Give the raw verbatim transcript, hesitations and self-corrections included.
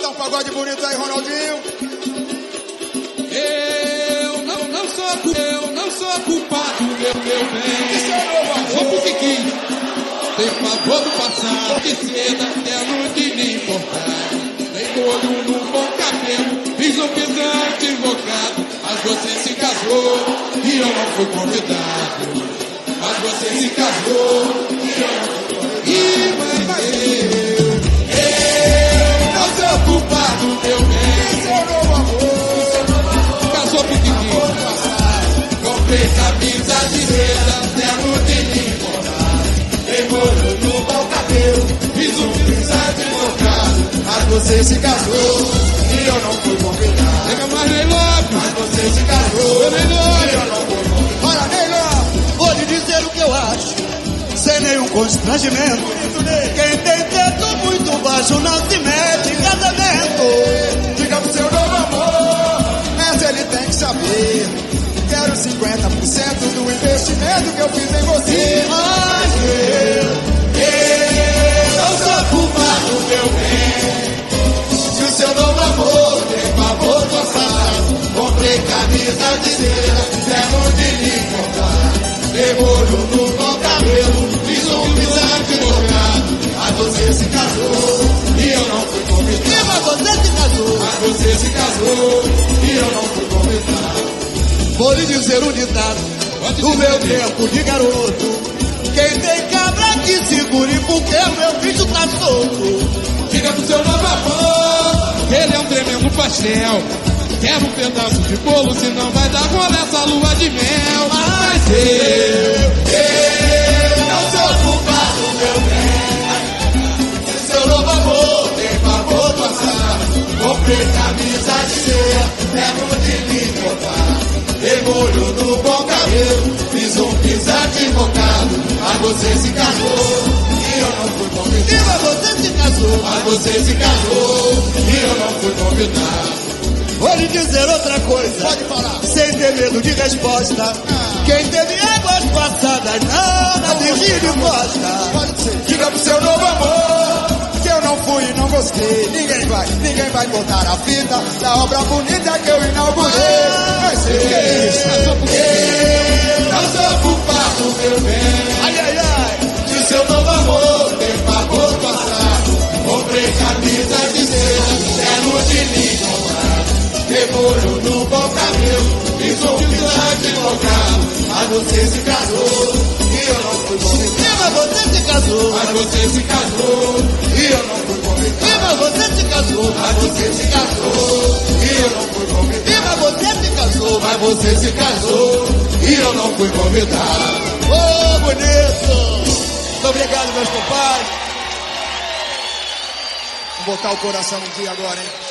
botar um pagode bonito aí, Ronaldinho. Eu não, não sou, eu não sou culpado, meu, meu bem. Isso é novo amor. Sou porque quis. Tem favor do passado, que cedo até não te me importar. Dei olho no bom cabelo, fiz um pisante invocado. Mas você se casou e eu não fui convidado. Mas você se casou e eu não fui convidado. E mas eu, eu não sou culpado, meu bem. Isso é novo amor. Casou porque quis. Comprei camisa de seda, até não te me importar. Dei olho no bom cabelo, fiz um pisante invocado. Mas você se casou e eu não fui convidado. Chega mais, Ney Lopes. Mas você se casou Ô, Ney Lopes. e eu não fui convidado. Olha, Ney Lopes, vou lhe dizer o que eu acho, sem nenhum constrangimento. Quem tem teto muito baixo não se mete em casamento. Diga pro seu novo amor, mas ele tem que saber. Quero cinquenta por cento do investimento que eu fiz em você. Mas eu, eu não sou culpado, meu bem. Se o seu novo amor tem favor passado, comprei camisa de seda, devo de lhe comprar. Demolho no bom cabelo, fiz um pisante invocado. Mas você se casou e eu não fui convidado. Mas você se casou. Mas você se casou e eu não fui convidado. Vou lhe dizer um ditado do meu tempo de garoto. Quem tem cabra que segure, porque o meu bicho tá solto. Diga pro seu novo amor, que ele é um tremendo pastel. Quero um pedaço de bolo, senão vai dar rola essa lua de mel. Mas eu, eu não sou culpado, meu bem. Seu novo amor tem favor passado. Comprei camisa de ceia, devo de lhe comprar. Demolho no bom cabelo, fiz um pisante invocado. Mas você se casou e eu não fui convidado. Mas você se casou. Mas você se casou e eu não fui convidado. Vou lhe dizer outra coisa. Pode falar. Sem ter medo de resposta. Ah. Quem teve águas passadas não, não desvia de costa. Pode ser. Diga pro seu novo amor que eu não fui e não gostei. Ninguém vai, ninguém vai botar a fita da obra bonita que eu inaugurei. Mas eu, que é isso? Eu não sou culpado, meu bem. Ai, ai, ai. Se o seu novo amor tem favor passado, comprei camisa de seda, quero de lhe comprar. Demolho no bom cabelo, fiz um pisante invocado. Mas você se casou e eu não fui convidado. Mas você se casou. Mas você se casou e eu não fui convidado. Mas você se casou. Mas você se casou e eu não fui convidado. Mas você se casou. Mas você se casou e eu não fui convidado. Ô, oh, bonito! Muito obrigado, meus compadres. Vou botar o coração no dia agora, hein?